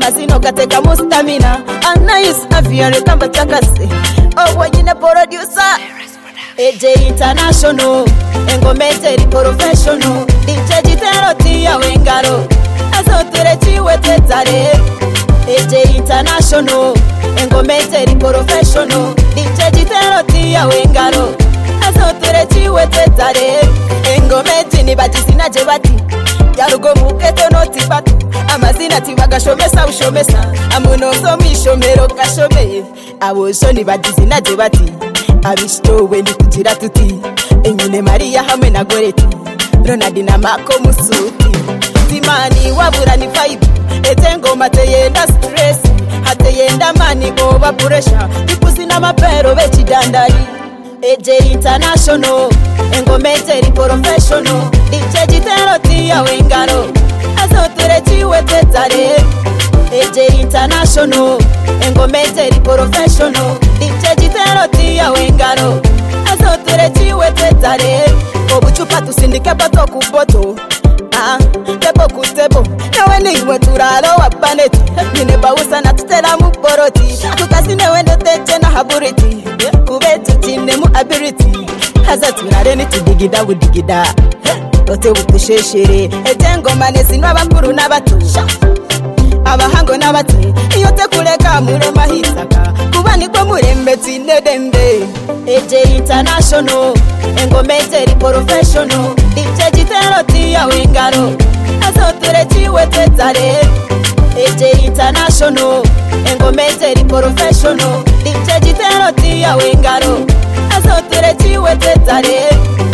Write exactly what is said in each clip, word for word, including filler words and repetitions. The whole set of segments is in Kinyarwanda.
amazino gateka mu stamina anayis aviary kamba chakase oh wanyine producer A J International engomete professional D J Gitero tia wengaro azotere chiwe tetare A J International engomete professional D J Gitero tia wengaro azotere chiwe tetare engomete ni batisina je bati yarugo muketo noti batu amazina tibagashomesa ushomesa amuno so mishomero gashome abosho ni batisina je bati abishtowe ni kugira tuti enyine Maria hamwe na Goreti Ronald na Mako musuti timani wabura ni vibe etengo mateyenda stress hateyenda mani over pressure ipusi na mapero bechidandari A J International engomete professional D J Gitero tia wengaro azotere chiwe tetare A J International engomete professional D J Gitero tia wengaro azotere chiwe tetare obuchupa tusindike bato kuboto ah tebo kutebo nawe niwe turalo wapaneti nine bawusa na tutela mu boroti tukasine wende tete na haburiti kubetu tine mu ability haza turare ni tudigida budigida ote butusheshere etengo manezi n'abakuru n'abato abahango n'abate iyo tekuleka mure mahisaka kuba niko murembe tinedembe A J International engomete professional D J Gitero tia wengaro azotere chiwe tetare A J International engomete professional D J Gitero tia wengaro azotere chiwe tetare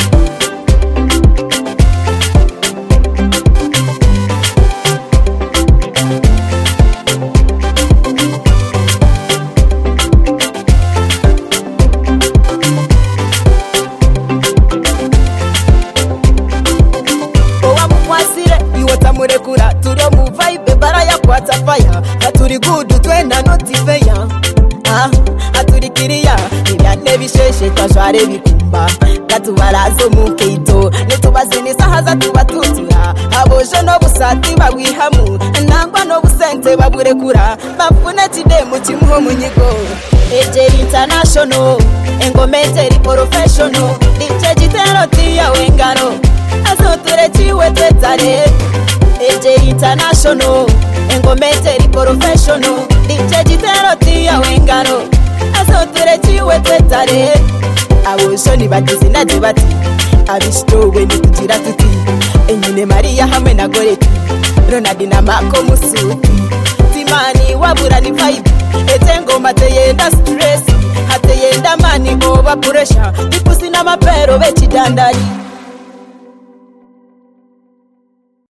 murekura turo mu vibe baraya kwata fire aturi good twenda noti feya ah aturi kiriya ibyane bisheshe twajware bikumba gatubarazo mu keito netubazini sahaza tubatutura aboje no busati bagwihamu nangwa no busente baburekura bafune tide mu kimuho munyigo A J International engomete professional D J Gitero tia wengaro azotere chiwe tetare A J International engomete professional D J Gitero tia wengaro azotere chiwe tetare abosho ni batisina je bati abishtowe ni kugira tuti enyine Maria hamwe na Goreti Ronald na Mako musuti timani wabura ni vibe etengo mateyenda stress hateyenda mani over pressure ipusi na mapero bechidandari